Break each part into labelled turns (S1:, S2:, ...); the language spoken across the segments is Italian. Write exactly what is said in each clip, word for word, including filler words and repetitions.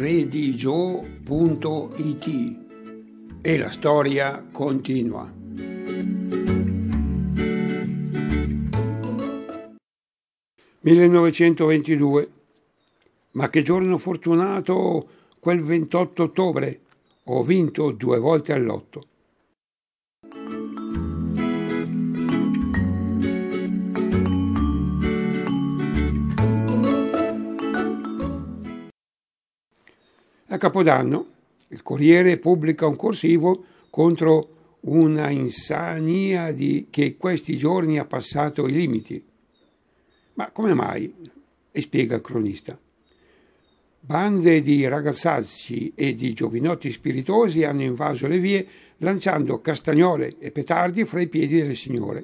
S1: redigio punto it e la storia continua. millenovecentoventidue. Ma che giorno fortunato quel ventotto ottobre! Ho vinto due volte al lotto. A Capodanno il Corriere pubblica un corsivo contro una insania di che questi giorni ha passato i limiti. Ma come mai? E spiega il cronista. Bande di ragazzacci e di giovinotti spiritosi hanno invaso le vie lanciando castagnole e petardi fra i piedi delle signore.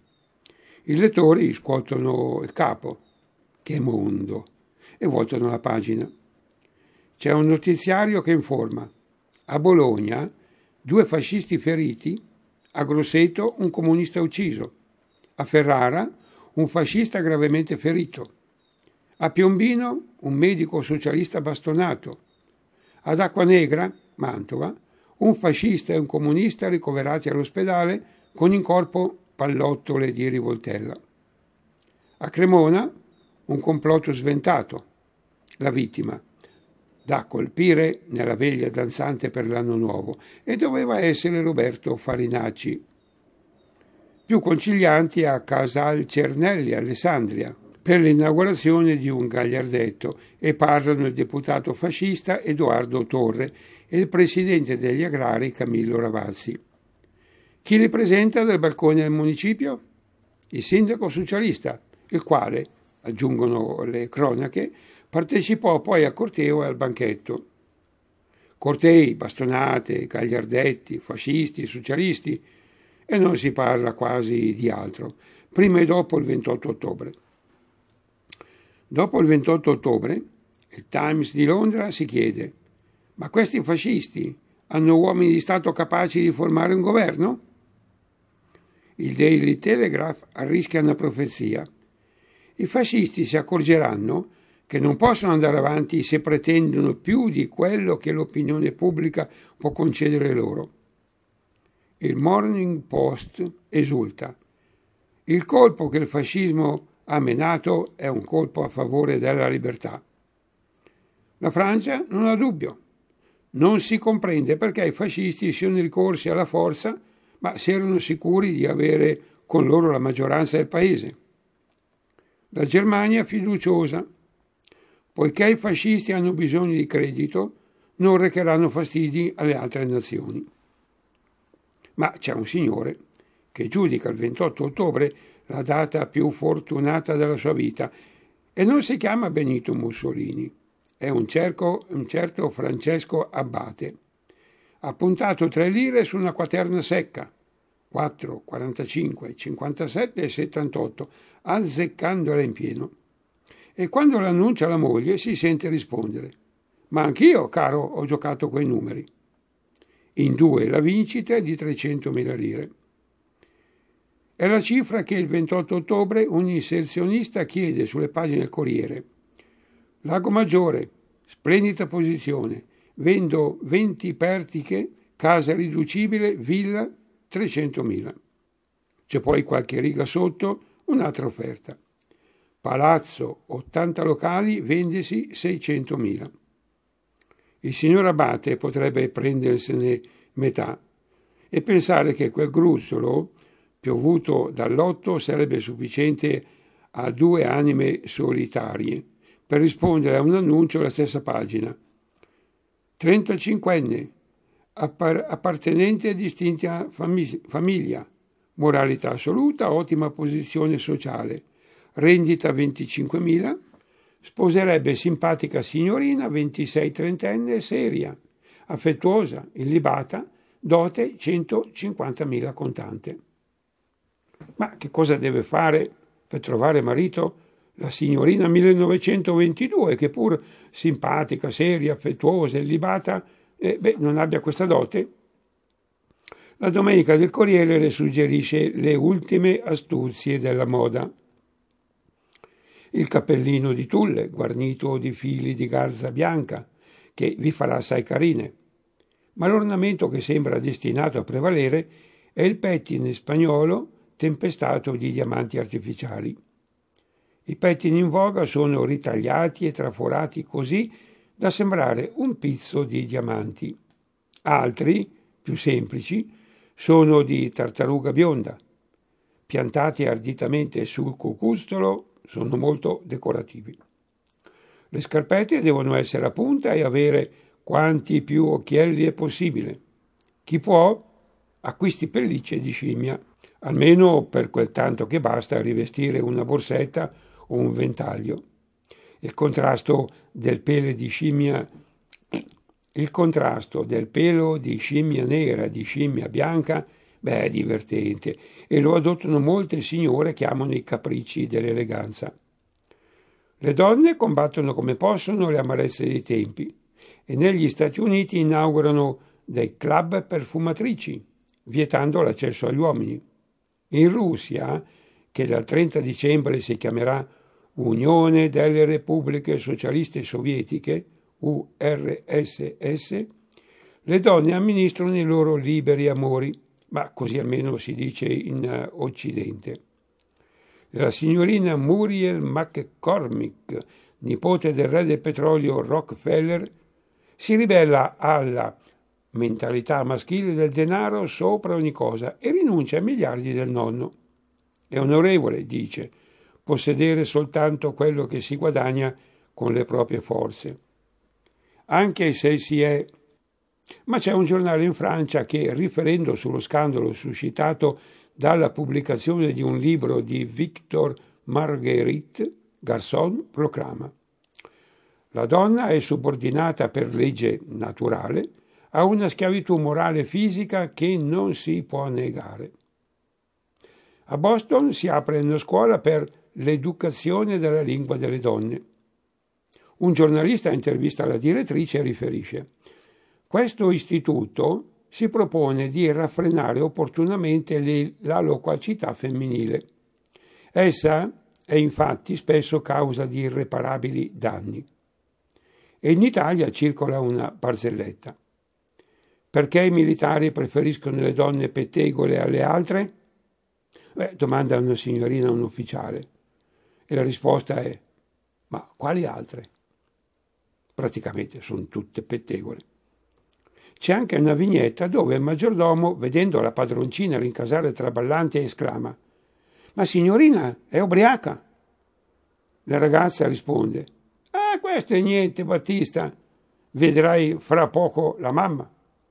S1: I lettori scuotono il capo. Che mondo! E voltano la pagina. C'è un notiziario che informa. A Bologna, due fascisti feriti, a Grosseto un comunista ucciso, a Ferrara un fascista gravemente ferito, a Piombino un medico socialista bastonato, ad Acquanegra, Mantova, un fascista e un comunista ricoverati all'ospedale con in corpo pallottole di rivoltella. A Cremona un complotto sventato, la vittima, da colpire nella veglia danzante per l'anno nuovo, e doveva essere Roberto Farinacci. Più concilianti a Casal Cernelli, Alessandria, per l'inaugurazione di un gagliardetto, e parlano il deputato fascista Edoardo Torre e il presidente degli agrari Camillo Ravazzi. Chi li presenta dal balcone del municipio? Il sindaco socialista, il quale, aggiungono le cronache, partecipò poi al corteo e al banchetto. Cortei, bastonate, gagliardetti, fascisti, socialisti, e non si parla quasi di altro, prima e dopo il ventotto ottobre. Dopo il ventotto ottobre, il Times di Londra si chiede: ma questi fascisti hanno uomini di Stato capaci di formare un governo? Il Daily Telegraph arrischia una profezia. I fascisti si accorgeranno che non possono andare avanti se pretendono più di quello che l'opinione pubblica può concedere loro. Il Morning Post esulta. Il colpo che il fascismo ha menato è un colpo a favore della libertà. La Francia non ha dubbio. Non si comprende perché i fascisti siano ricorsi alla forza, ma si erano sicuri di avere con loro la maggioranza del paese. La Germania è fiduciosa. Poiché i fascisti hanno bisogno di credito, non recheranno fastidi alle altre nazioni. Ma c'è un signore che giudica il ventotto ottobre la data più fortunata della sua vita e non si chiama Benito Mussolini, è un, cerco, un certo Francesco Abbate. Ha puntato tre lire su una quaterna secca, quattro, quarantacinque, cinquantasette e settantotto, azzeccandola in pieno. E quando l'annuncia la moglie si sente rispondere: ma anch'io, caro, ho giocato quei numeri. In due la vincita è di trecentomila lire. È la cifra che il ventotto ottobre un inserzionista chiede sulle pagine del Corriere. Lago Maggiore, splendida posizione, vendo venti pertiche, casa riducibile, villa, trecentomila. C'è poi qualche riga sotto un'altra offerta. Palazzo, ottanta locali, vendesi seicentomila. Il signor Abate potrebbe prendersene metà e pensare che quel gruzzolo piovuto dal lotto sarebbe sufficiente a due anime solitarie per rispondere a un annuncio alla stessa pagina. trentacinquenne, appar- appartenente a distinta fami- famiglia, moralità assoluta, ottima posizione sociale, rendita venticinquemila, sposerebbe simpatica signorina ventisei trentenne, seria, affettuosa, illibata, dote centocinquantamila contante. Ma che cosa deve fare per trovare marito la signorina millenovecentoventidue, che pur simpatica, seria, affettuosa, illibata, eh, beh, non abbia questa dote? La Domenica del Corriere le suggerisce le ultime astuzie della moda. Il cappellino di tulle, guarnito di fili di garza bianca, che vi farà assai carine. Ma l'ornamento che sembra destinato a prevalere è il pettine spagnolo tempestato di diamanti artificiali. I pettini in voga sono ritagliati e traforati così da sembrare un pizzo di diamanti. Altri, più semplici, sono di tartaruga bionda. Piantati arditamente sul cucuzzolo, sono molto decorativi. Le scarpette devono essere a punta e avere quanti più occhielli è possibile. Chi può acquisti pellicce di scimmia, almeno per quel tanto che basta a rivestire una borsetta o un ventaglio. Il contrasto del pelo di scimmia il contrasto del pelo di scimmia nera e di scimmia bianca, beh, è divertente e lo adottano molte signore che amano i capricci dell'eleganza. Le donne combattono come possono le amarezze dei tempi e negli Stati Uniti inaugurano dei club per fumatrici, vietando l'accesso agli uomini. In Russia, che dal trenta dicembre si chiamerà Unione delle Repubbliche Socialiste Sovietiche, U R S S, le donne amministrano i loro liberi amori, ma così almeno si dice in Occidente. La signorina Muriel McCormick, nipote del re del petrolio Rockefeller, si ribella alla mentalità maschile del denaro sopra ogni cosa e rinuncia ai miliardi del nonno. È onorevole, dice, possedere soltanto quello che si guadagna con le proprie forze. Anche se si è... Ma c'è un giornale in Francia che, riferendo sullo scandalo suscitato dalla pubblicazione di un libro di Victor Marguerite, Garçon, proclama: la donna è subordinata per legge naturale a una schiavitù morale e fisica che non si può negare. A Boston si apre una scuola per l'educazione della lingua delle donne. Un giornalista intervista la direttrice e riferisce: questo istituto si propone di raffrenare opportunamente le, la loquacità femminile. Essa è infatti spesso causa di irreparabili danni. E in Italia circola una barzelletta. Perché i militari preferiscono le donne pettegole alle altre? Beh, domanda una signorina a un ufficiale. E la risposta è: ma quali altre? Praticamente sono tutte pettegole. C'è anche una vignetta dove il maggiordomo, vedendo la padroncina rincasare traballante, esclama: ma signorina, è ubriaca? La ragazza risponde: ah, questo è niente, Battista, vedrai fra poco la mamma.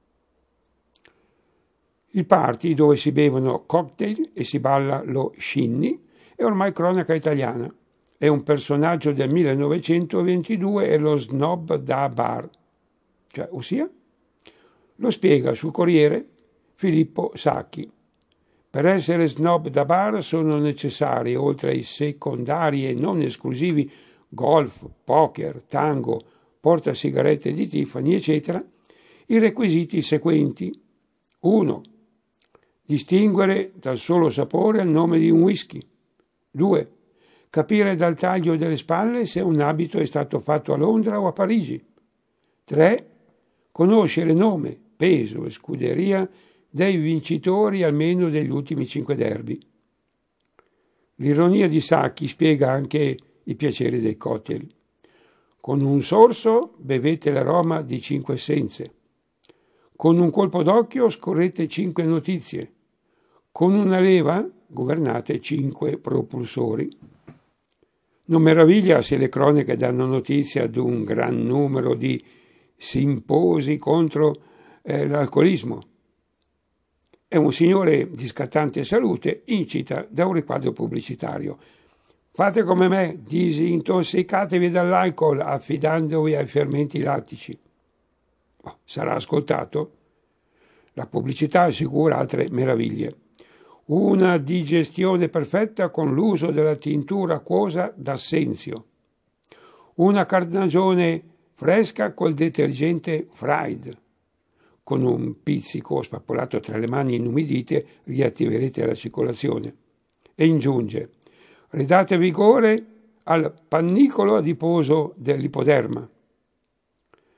S1: Il party, dove si bevono cocktail e si balla lo shinny, è ormai cronaca italiana. È un personaggio del millenovecentoventidue e lo snob da bar. Cioè, ossia? Lo spiega sul Corriere Filippo Sacchi. Per essere snob da bar sono necessari, oltre ai secondari e non esclusivi golf, poker, tango, portasigarette di Tiffany, eccetera, i requisiti seguenti. uno. Distinguere dal solo sapore il nome di un whisky. due. Capire dal taglio delle spalle se un abito è stato fatto a Londra o a Parigi. tre. Conoscere nome, peso e scuderia dei vincitori almeno degli ultimi cinque derby. L'ironia di Sacchi spiega anche i piaceri dei cocktail. Con un sorso bevete l'aroma di cinque essenze. Con un colpo d'occhio scorrete cinque notizie. Con una leva governate cinque propulsori. Non meraviglia se le cronache danno notizia di un gran numero di simposi contro eh, l'alcolismo. E un signore di scattante salute incita da un riquadro pubblicitario: fate come me, disintossicatevi dall'alcol affidandovi ai fermenti lattici. Oh, sarà ascoltato? La pubblicità assicura altre meraviglie. Una digestione perfetta con l'uso della tintura acquosa d'Assenzio. Una carnagione fresca col detergente Fried. Con un pizzico spappolato tra le mani inumidite riattiverete la circolazione. E aggiunge: ridate vigore al pannicolo adiposo dell'ipoderma.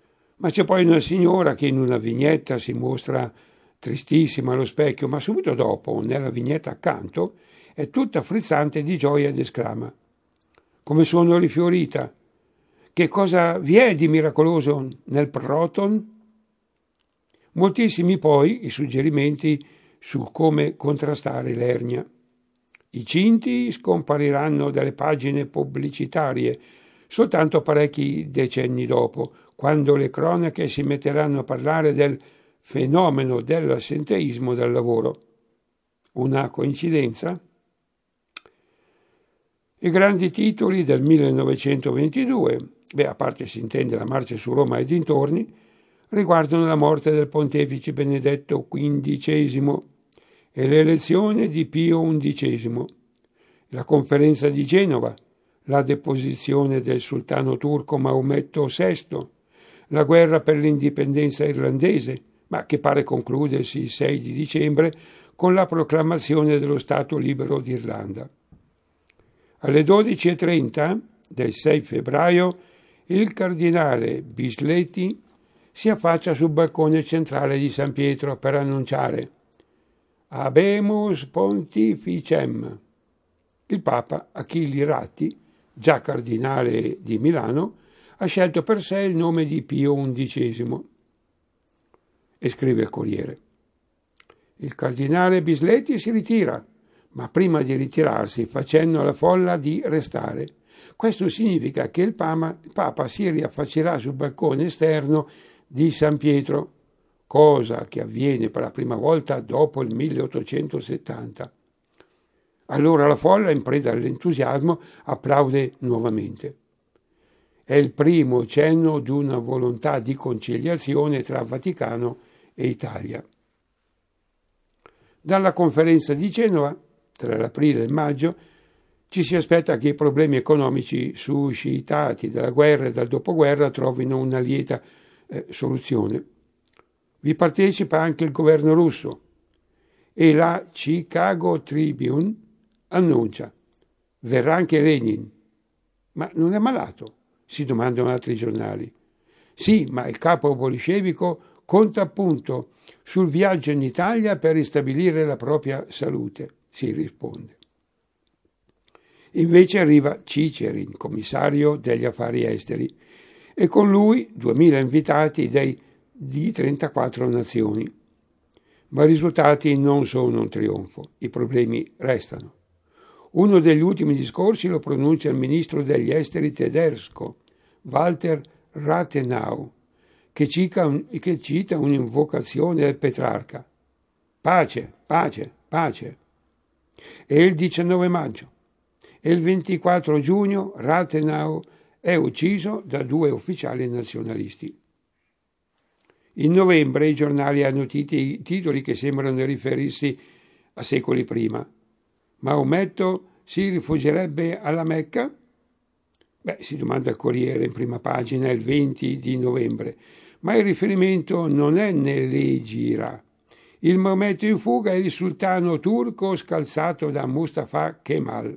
S1: Ma c'è poi una signora che in una vignetta si mostra tristissima allo specchio, ma subito dopo, nella vignetta accanto, è tutta frizzante di gioia ed esclama: come sono rifiorita! Che cosa vi è di miracoloso nel Proton? Moltissimi poi i suggerimenti su come contrastare l'ernia. I cinti scompariranno dalle pagine pubblicitarie soltanto parecchi decenni dopo, quando le cronache si metteranno a parlare del fenomeno dell'assenteismo dal lavoro. Una coincidenza? I grandi titoli del millenovecentoventidue, beh, a parte si intende la marcia su Roma e dintorni, riguardano la morte del pontefice Benedetto quindicesimo e l'elezione di Pio undicesimo, la conferenza di Genova, la deposizione del sultano turco Maometto sesto, la guerra per l'indipendenza irlandese, ma che pare concludersi il sei di dicembre con la proclamazione dello Stato libero d'Irlanda. Alle dodici e trenta del sei febbraio il cardinale Bisletti si affaccia sul balcone centrale di San Pietro per annunciare Habemus Pontificem. Il Papa Achille Ratti, già cardinale di Milano, ha scelto per sé il nome di Pio undicesimo. E scrive il Corriere: il cardinale Bisletti si ritira, ma prima di ritirarsi fa cenno alla folla di restare. Questo significa che il Papa, il Papa si riaffaccerà sul balcone esterno di San Pietro, cosa che avviene per la prima volta dopo il milleottocentosettanta. Allora la folla, in preda all'entusiasmo, applaude nuovamente. È il primo cenno di una volontà di conciliazione tra Vaticano e Italia. Dalla conferenza di Genova, tra l'aprile e il maggio, ci si aspetta che i problemi economici suscitati dalla guerra e dal dopoguerra trovino una lieta eh, soluzione. Vi partecipa anche il governo russo e la Chicago Tribune annuncia: verrà anche Lenin. Ma non è malato? Si domandano altri giornali. Sì, ma il capo bolscevico conta appunto sul viaggio in Italia per ristabilire la propria salute, si risponde. Invece arriva Cicerin, commissario degli affari esteri, e con lui duemila invitati dei, di trentaquattro nazioni. Ma i risultati non sono un trionfo, i problemi restano. Uno degli ultimi discorsi lo pronuncia il ministro degli esteri tedesco, Walter Rathenau, che cita, un, che cita un'invocazione del Petrarca. Pace, pace, pace. E il diciannove maggio e il ventiquattro giugno Rathenau è ucciso da due ufficiali nazionalisti. In novembre i giornali hanno titoli che sembrano riferirsi a secoli prima. Maometto si rifugierebbe alla Mecca? Beh, si domanda il Corriere in prima pagina il venti di novembre, ma il riferimento non è nell'Egira. Il Maometto in fuga è il sultano turco scalzato da Mustafa Kemal.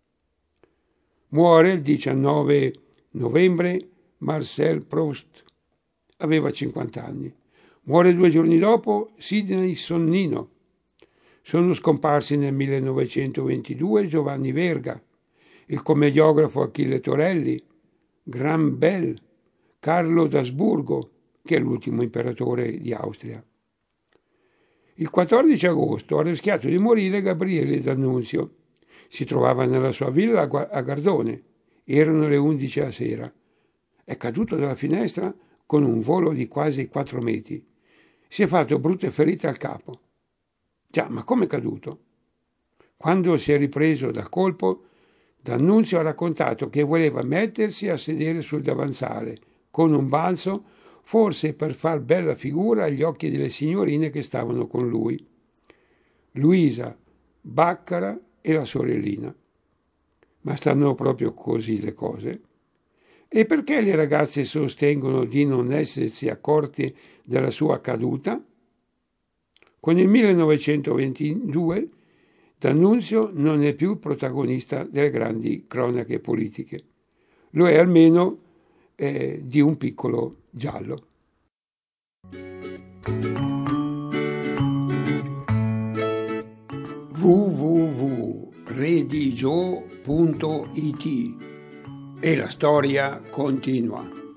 S1: Muore il diciannove novembre Marcel Proust. Aveva cinquanta anni. Muore due giorni dopo Sidney Sonnino. Sono scomparsi nel millenovecentoventidue Giovanni Verga, il commediografo Achille Torelli, Graham Bell, Carlo d'Asburgo, che è l'ultimo imperatore di Austria. Il quattordici agosto ha rischiato di morire Gabriele D'Annunzio. Si trovava nella sua villa a Gardone. Erano le undici a sera. È caduto dalla finestra con un volo di quasi quattro metri. Si è fatto brutte ferite al capo. Già, ma come è caduto? Quando si è ripreso dal colpo, D'Annunzio ha raccontato che voleva mettersi a sedere sul davanzale, con un balzo, forse per far bella figura agli occhi delle signorine che stavano con lui. Luisa, Baccara e la sorellina. Ma stanno proprio così le cose? E perché le ragazze sostengono di non essersi accorte della sua caduta? Con il millenovecentoventidue D'Annunzio non è più protagonista delle grandi cronache politiche. Lo è almeno eh, di un piccolo giallo. w w w punto redigio punto it e la storia continua.